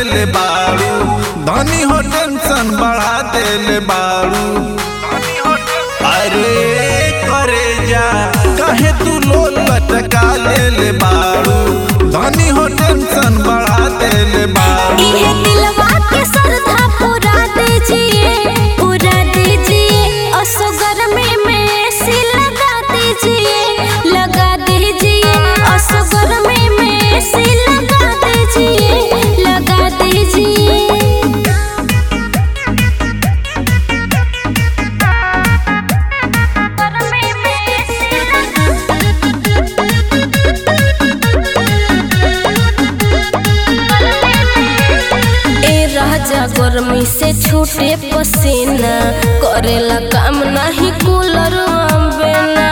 देले बाड़ू, धनी हो टेंशन बढ़ा देले बाड़ू। अरे करे जा कहे तू लोल लटका लेले बाड़ू, धनी हो टेंशन बढ़ा देले बाड़ू। ये दिलवा के श्रद्धा पूरा दीजिए, पूरा दीजिए। असगर में ऐसी लगा दीजिए, लगा दीजिए। असगर में ऐसी लगा दीजिए, लगा दीजिए। राजा गर्मी से छूटे पसीना, करेला काम नहीं कूलर बेना।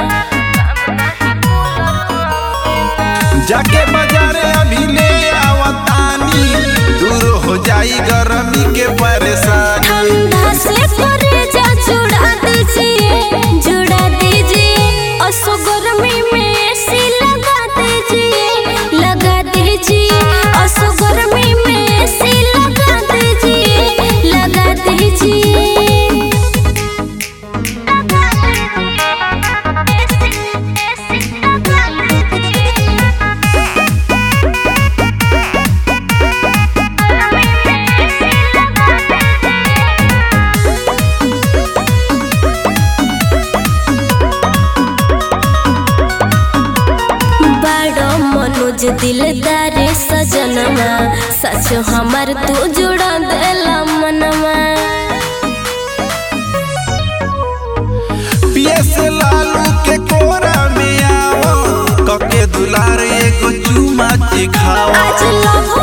जाके बाजारे अभी ले आवतानी, दूर हो जाई गर्मी के परेशानी। ठंडा से करेजा जुड़ा दीजिए, जुड़ा दीजिए। असो गर्मी में ऐसी लगा दीजिए, लगा दीजिए। असो गर्मी में ऐसी लगा दीजिए, लगा दीजिए। मनोज दिलदार सजनमा, सच हमार तू जुड़ा देला मनवा। PS लालू के कोरा में आओ, कके दुलार एगो चुमा दिखाओ। आज लव